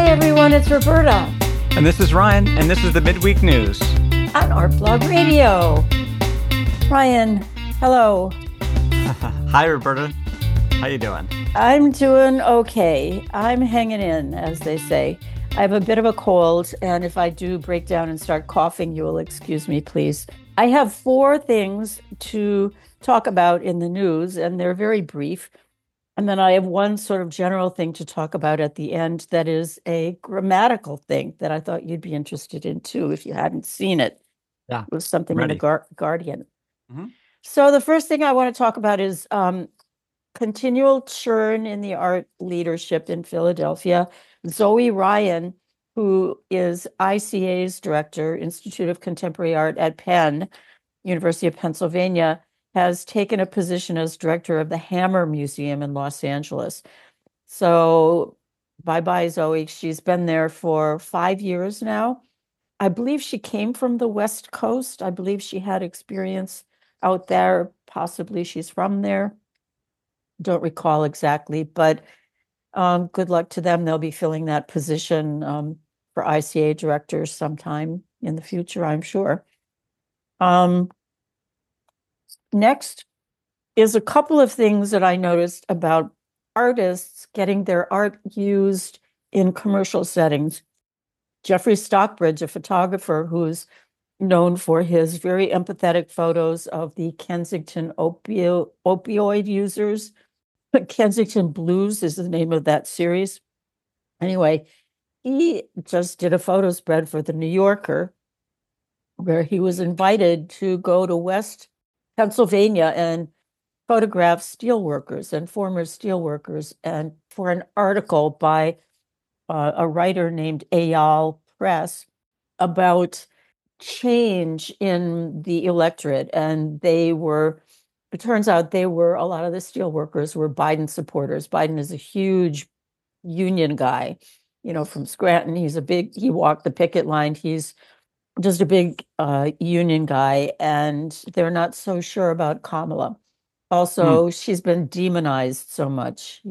everyone, it's Roberta And this is Ryan, and this is the Midweek News on Art Blog Radio. Ryan, hello. Hi, Roberta. How you doing? I'm doing okay. I'm hanging in, as they say. I have a bit of a cold, and if I do break down and start coughing, you will excuse me, please. I have 4 things to talk about in the news, and they're very brief. And then I have one sort of general thing to talk about at the end that is a grammatical thing that I thought you'd be interested in too if you hadn't seen it. Yeah, It was something in ready. the Guardian. Mm-hmm. So the first thing I want to talk about is continual churn in the art leadership in Philadelphia. Zoe Ryan, who is ICA's director, Institute of Contemporary Art at Penn, University of Pennsylvania, has taken a position as director of the Hammer Museum in Los Angeles. So bye-bye, Zoe. She's been there for 5 years now. I believe she came from the West Coast. I believe she had experience out there. Possibly she's from there. Don't recall exactly, but good luck to them. They'll be filling that position for ICA directors sometime in the future, I'm sure. Next is a couple of things that I noticed about artists getting their art used in commercial settings. Jeffrey Stockbridge, a photographer who's known for his very empathetic photos of the Kensington opioid users. Kensington Blues is the name of that series. Anyway, he just did a photo spread for the New Yorker where he was invited to go to West Pennsylvania and photograph steelworkers and former steelworkers, and for an article by a writer named Eyal Press about change in the electorate. And it turns out a lot of the steelworkers were Biden supporters. Biden is a huge union guy, from Scranton. He walked the picket line. He's just a big union guy, and they're not so sure about Kamala. Also, she's been demonized so much.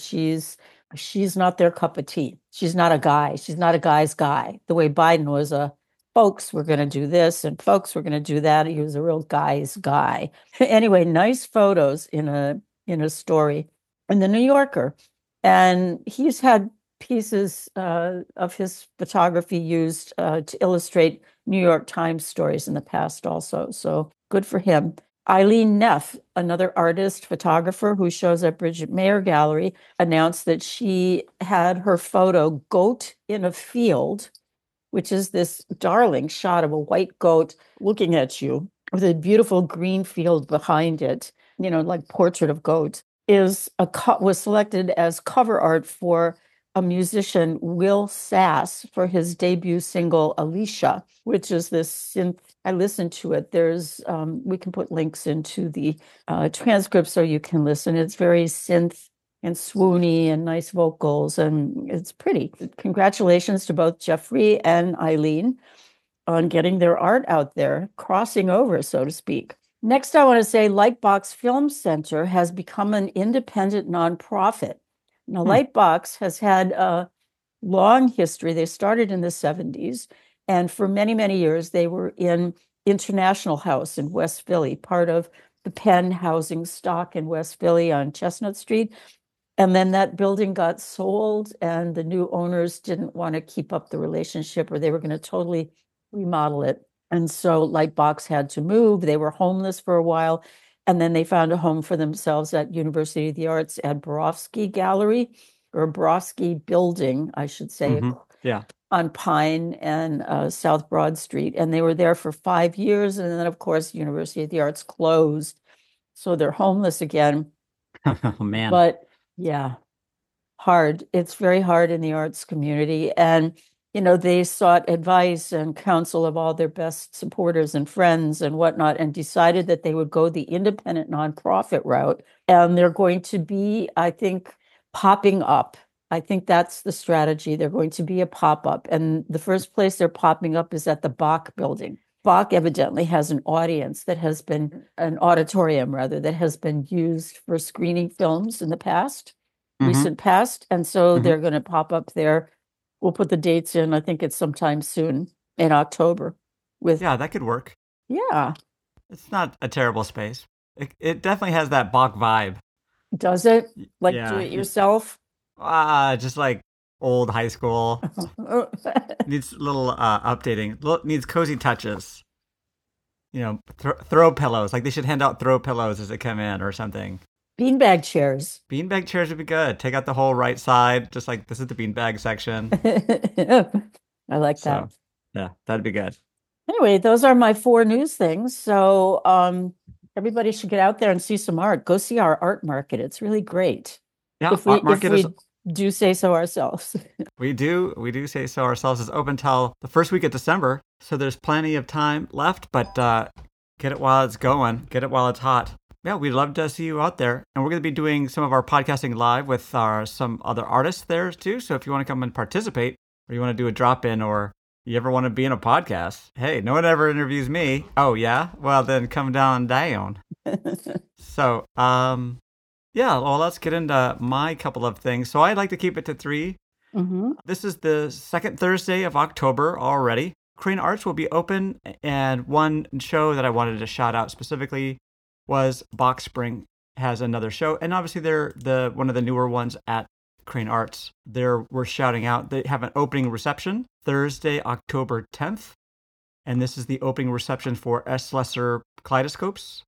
She's not their cup of tea. She's not a guy. She's not a guy's guy. The way Biden was folks, we're going to do this, and folks, we're going to do that. He was a real guy's guy. Anyway, nice photos in a story in the New Yorker. And he's had pieces of his photography used to illustrate New York Times stories in the past also. So good for him. Eileen Neff, another artist, photographer who shows at Bridget Mayer Gallery, announced that she had her photo Goat in a Field, which is this darling shot of a white goat looking at you with a beautiful green field behind it, like portrait of goat, was selected as cover art for a musician, Will Sass, for his debut single, Alicia, which is this synth. I listened to it. We can put links into the transcript so you can listen. It's very synth and swoony and nice vocals, and it's pretty. Congratulations to both Jeffrey and Eileen on getting their art out there, crossing over, so to speak. Next, I want to say Lightbox Film Center has become an independent nonprofit. Now, Lightbox has had a long history. They started in the 70s, and for many, many years, they were in International House in West Philly, part of the Penn housing stock in West Philly on Chestnut Street. And then that building got sold, and the new owners didn't want to keep up the relationship, or they were going to totally remodel it. And so Lightbox had to move. They were homeless for a while. And then they found a home for themselves at University of the Arts at Borofsky Gallery, or Borofsky Building, I should say, on Pine and South Broad Street. And they were there for 5 years. And then, of course, University of the Arts closed. So they're homeless again. Oh, man. But yeah, hard. It's very hard in the arts community. And they sought advice and counsel of all their best supporters and friends and whatnot, and decided that they would go the independent nonprofit route. And they're going to be, I think, popping up. I think that's the strategy. They're going to be a pop-up. And the first place they're popping up is at the Bach Building. Bach evidently has an audience that has been, an auditorium rather, that has been used for screening films in the past, recent past. And so they're going to pop up there We'll put the dates in. I think it's sometime soon in October with, Yeah, that could work. yeah. It's not a terrible space. It definitely has that Bach vibe. Does it? Like do Yeah, it yourself? just like old high school. Needs a little updating. Needs cozy touches. Throw pillows. Like they should hand out throw pillows as they come in or something. Beanbag chairs. Beanbag chairs would be good. Take out the whole right side, just like this is the beanbag section. I like that. So, yeah, that'd be good. Anyway, those are my 4 news things. So, everybody should get out there and see some art. Go see our art market. It's really great. Yeah, If art market we is. do say so ourselves. We do say so ourselves. It's open till the first week of December, so there's plenty of time left. But get it while it's going. Get it while it's hot. Yeah, we'd love to see you out there, and we're going to be doing some of our podcasting live with some other artists there too. So if you want to come and participate, or you want to do a drop in, or you ever want to be in a podcast, hey, no one ever interviews me. Oh yeah, well then come down. So yeah, well, let's get into my couple of things. So I'd like to keep it to 3. Mm-hmm. This is the second Thursday of October already. Crane Arts will be open, and one show that I wanted to shout out specifically was Box Spring has another show, and obviously they're one of the newer ones at Crane Arts. We're shouting out. They have an opening reception Thursday, October 10th, and this is the opening reception for S. Lesser Kaleidoscopes.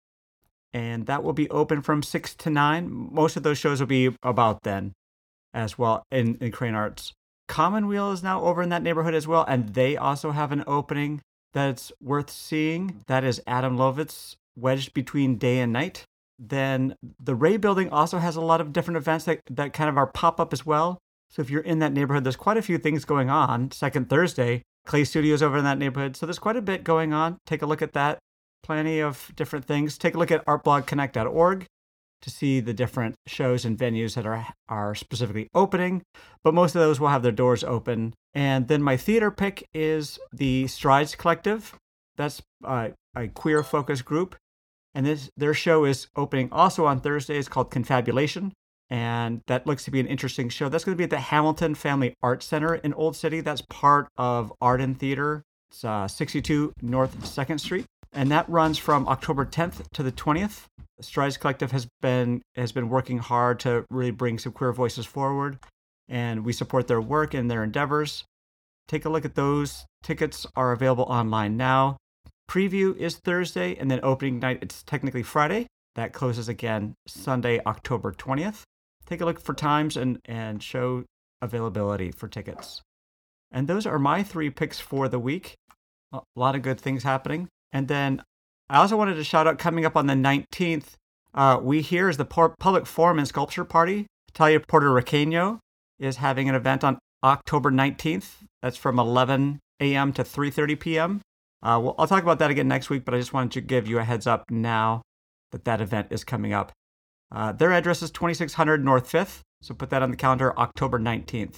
And that will be open from 6 to 9. Most of those shows will be about then as well in Crane Arts. Commonweal is now over in that neighborhood as well, and they also have an opening that's worth seeing. That is Adam Lovitz, Wedged Between Day and Night. Then the Ray Building also has a lot of different events that kind of are pop-up as well. So if you're in that neighborhood, there's quite a few things going on. Second Thursday, Clay Studios over in that neighborhood. So there's quite a bit going on. Take a look at that. Plenty of different things. Take a look at artblogconnect.org to see the different shows and venues that are specifically opening, but most of those will have their doors open. And then my theater pick is the Strides Collective. That's a queer focus group, and their show is opening also on Thursday. It's called Confabulation, and that looks to be an interesting show. That's going to be at the Hamilton Family Art Center in Old City. That's part of Art and Theater. It's 62 North 2nd Street. And that runs from October 10th to the 20th. The Strides Collective has been working hard to really bring some queer voices forward, and we support their work and their endeavors. Take a look at those. Tickets are available online now. Preview is Thursday, and then opening night, it's technically Friday. That closes again Sunday, October 20th. Take a look for times and show availability for tickets. And those are my 3 picks for the week. A lot of good things happening. And then I also wanted to shout out coming up on the 19th, We Here is the Public Forum and Sculpture Party. Italia Puerto Riqueño is having an event on October 19th. That's from 11 a.m. to 3:30 p.m. I'll talk about that again next week, but I just wanted to give you a heads up now that event is coming up. Their address is 2600 North 5th, so put that on the calendar, October 19th.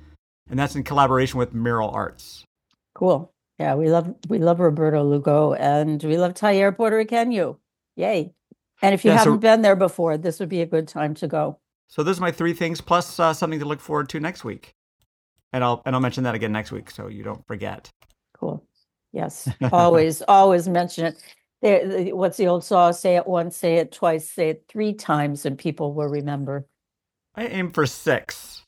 And that's in collaboration with Mural Arts. Cool. Yeah, we love Roberto Lugo, and we love Taller Puerto Riqueño. Yay. And if you haven't been there before, this would be a good time to go. So those are my 3 things, plus something to look forward to next week. And I'll mention that again next week, so you don't forget. Cool. Yes. Always mention it. What's the old saw? Say it once, say it twice, say it 3 times, and people will remember. I aim for 6.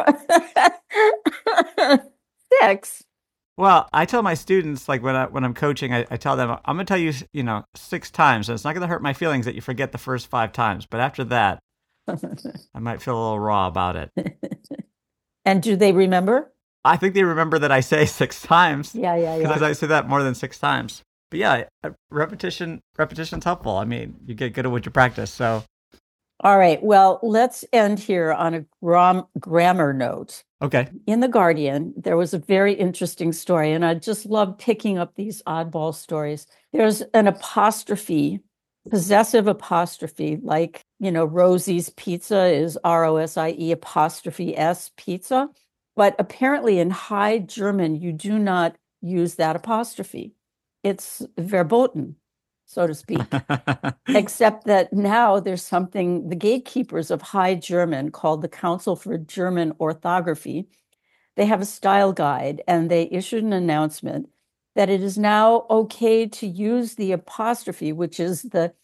6. Well, I tell my students, like when I'm coaching, I tell them, I'm going to tell you, 6 times. And it's not going to hurt my feelings that you forget the first 5 times. But after that, I might feel a little raw about it. And do they remember? I think they remember that I say 6 times. Yeah. Because I say that more than 6 times. But yeah, repetition's helpful. I mean, you get good at what you practice. So. All right. Well, let's end here on a grammar note. Okay. In The Guardian, there was a very interesting story, and I just love picking up these oddball stories. There's an apostrophe, possessive apostrophe, like, Rosie's Pizza is Rosie apostrophe S pizza. But apparently in High German, you do not use that apostrophe. It's verboten, so to speak, except that now there's something, the gatekeepers of High German, called the Council for German Orthography, they have a style guide, and they issued an announcement that it is now okay to use the apostrophe, which is the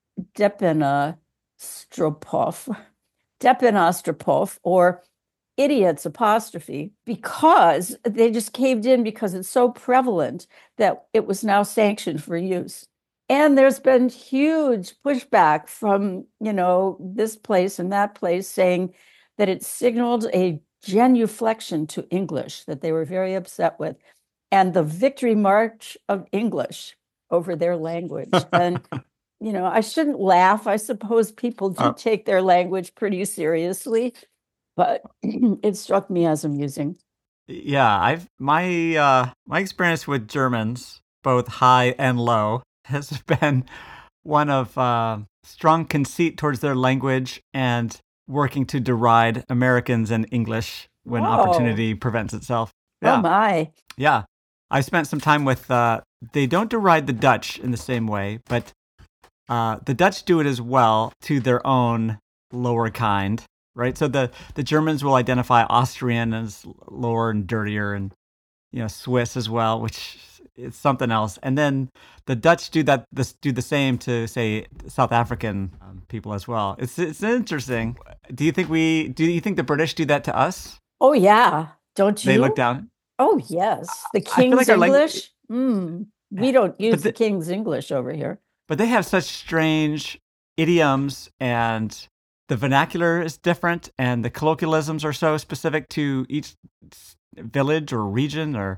Depenastropov, or idiots apostrophe, because they just caved in because it's so prevalent that it was now sanctioned for use. And there's been huge pushback from, this place and that place saying that it signaled a genuflection to English that they were very upset with, and the victory march of English over their language. And, I shouldn't laugh. I suppose people do take their language pretty seriously, but it struck me as amusing. Yeah, my experience with Germans, both high and low, has been one of strong conceit towards their language and working to deride Americans and English when opportunity presents itself. Yeah. Oh my. Yeah. I spent some time with, they don't deride the Dutch in the same way, but the Dutch do it as well to their own lower kind, right? So the Germans will identify Austrian as lower and dirtier, and Swiss as well, which is something else. And then the Dutch do the same to, say, South African people as well. It's interesting. Do you think the British do that to us? Oh yeah, don't you? They look down. Oh yes, the King's English. We don't use the King's English over here. But they have such strange idioms, and the vernacular is different, and the colloquialisms are so specific to each village or region, or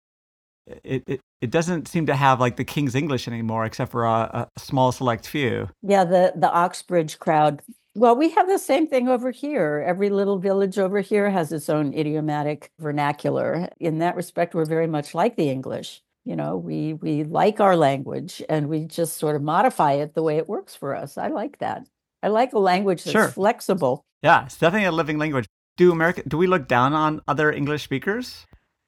it doesn't seem to have like the King's English anymore, except for a small select few. Yeah, the Oxbridge crowd. Well, we have the same thing over here. Every little village over here has its own idiomatic vernacular. In that respect, we're very much like the English. We like our language, and we just sort of modify it the way it works for us. I like that. I like a language that's flexible. Yeah, it's definitely a living language. Do we look down on other English speakers?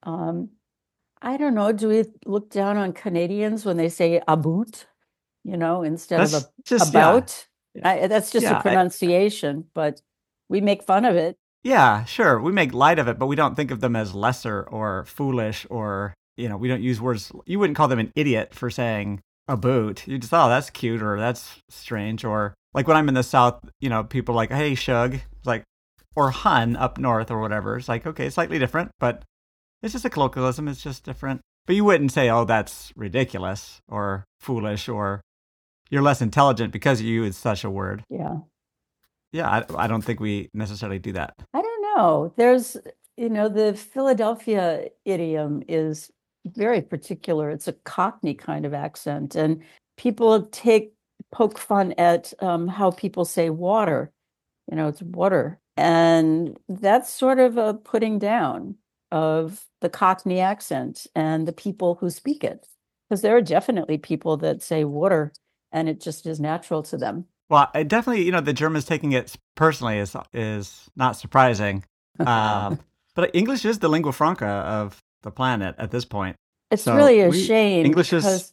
I don't know. Do we look down on Canadians when they say about, instead of about? Yeah. That's just a pronunciation, but we make fun of it. Yeah, sure. We make light of it, but we don't think of them as lesser or foolish, or, we don't use words. You wouldn't call them an idiot for saying about. You just, that's cute, or that's strange. Or like when I'm in the South, people are like, hey, shug, like, or hun up north or whatever. It's like, okay, slightly different, but it's just a colloquialism. It's just different. But you wouldn't say, oh, that's ridiculous or foolish, or you're less intelligent because you use such a word. Yeah. Yeah, I don't think we necessarily do that. I don't know. There's, the Philadelphia idiom is very particular. It's a Cockney kind of accent, and people poke fun at how people say water. It's water, and that's sort of a putting down of the Cockney accent and the people who speak it, because there are definitely people that say water, and it just is natural to them. Well, I definitely, the Germans taking it personally is not surprising. But English is the lingua franca of the planet at this point. It's really a shame. English is,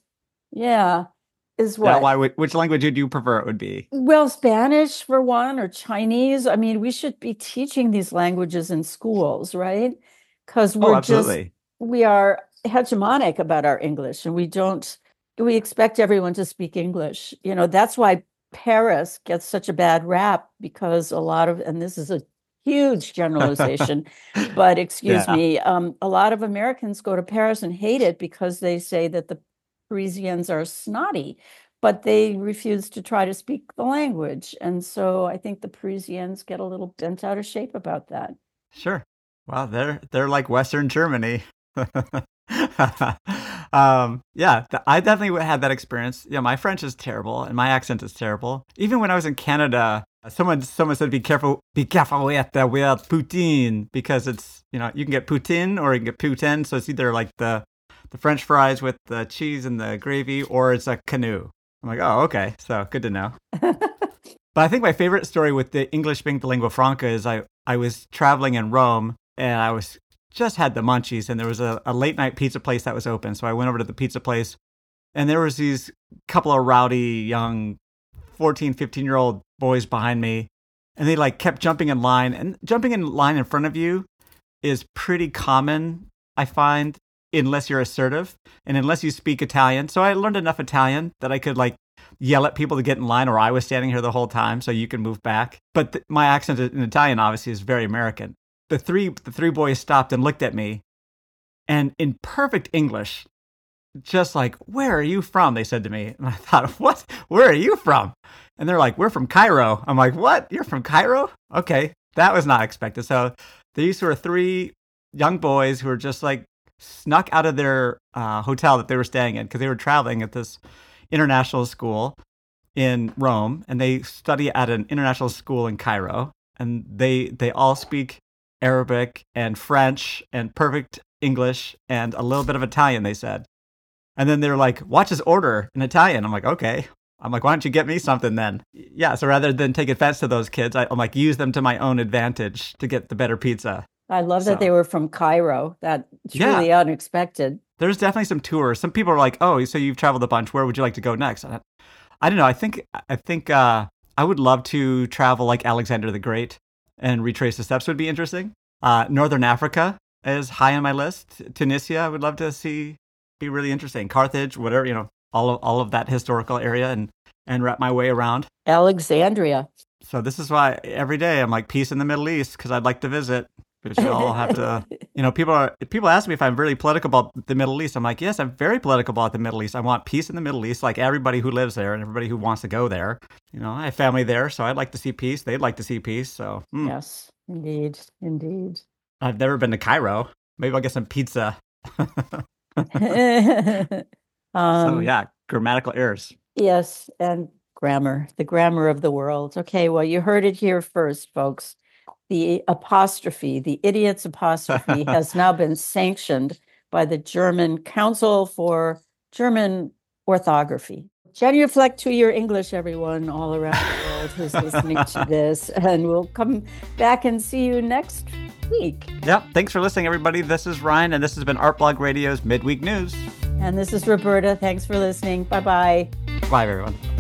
is what? Yeah, which language would you prefer it would be? Well, Spanish for one, or Chinese. I mean, we should be teaching these languages in schools, right? Because we are hegemonic about our English, and we expect everyone to speak English. That's why Paris gets such a bad rap, because and this is a huge generalization, but excuse me, a lot of Americans go to Paris and hate it because they say that the Parisians are snotty, but they refuse to try to speak the language. And so I think the Parisians get a little bent out of shape about that. Sure. Well, they're like Western Germany. I definitely had that experience. Yeah, my French is terrible and my accent is terrible. Even when I was in Canada, someone said, be careful with the word poutine, because it's, you can get poutine or you can get poutine. So it's either like the French fries with the cheese and the gravy, or it's a canoe. I'm like, oh, okay. So good to know. But I think my favorite story with the English being the lingua franca is I was traveling in Rome, and I just had the munchies, and there was a late night pizza place that was open. So I went over to the pizza place, and there was these couple of rowdy young 14, 15-year-old boys behind me, and they like kept jumping in line in front of you. is pretty common, I find, unless you're assertive and unless you speak Italian. So I learned enough Italian that I could like yell at people to get in line, or I was standing here the whole time, so you can move back. But my accent in Italian obviously is very American. The three boys stopped and looked at me, and in perfect English, just like, "Where are you from?" they said to me. And I thought, "What? Where are you from?" And they're like, "We're from Cairo." I'm like, "What? You're from Cairo?" Okay, that was not expected. So these were three young boys who were just like snuck out of their hotel that they were staying in because they were traveling at this international school in Rome, and they study at an international school in Cairo, and they all speak Arabic and French and perfect English and a little bit of Italian, they said. And then they're like, "Watch us order in Italian." I'm like, "Okay." I'm like, "Why don't you get me something then?" Yeah, so rather than take offense to those kids, I'm like, use them to my own advantage to get the better pizza. I love that they were from Cairo. That's really unexpected. There's definitely some tours. Some people are like, "Oh, so you've traveled a bunch. Where would you like to go next?" I don't know. I think I would love to travel like Alexander the Great and retrace the steps would be interesting. Northern Africa is high on my list. Tunisia, I would love to see. Be really interesting. Carthage, whatever, all of that historical area and wrap my way around. Alexandria. So this is why every day I'm like, peace in the Middle East, because I'd like to visit. But you all have to, people ask me if I'm really political about the Middle East. I'm like, yes, I'm very political about the Middle East. I want peace in the Middle East, like everybody who lives there and everybody who wants to go there. I have family there, so I'd like to see peace. They'd like to see peace. So yes, indeed. I've never been to Cairo. Maybe I'll get some pizza. So yeah, grammatical errors. Yes, and grammar, the grammar of the world. Okay, well, you heard it here first, folks. The apostrophe, the idiot's apostrophe, has now been sanctioned by the German Council for German Orthography. Genuflect to your English, everyone, all around the world who's listening to this. And we'll come back and see you next week. Yep. Thanks for listening, everybody. This is Ryan, and this has been Art Blog Radio's Midweek News. And this is Roberta. Thanks for listening. Bye-bye. Bye, everyone.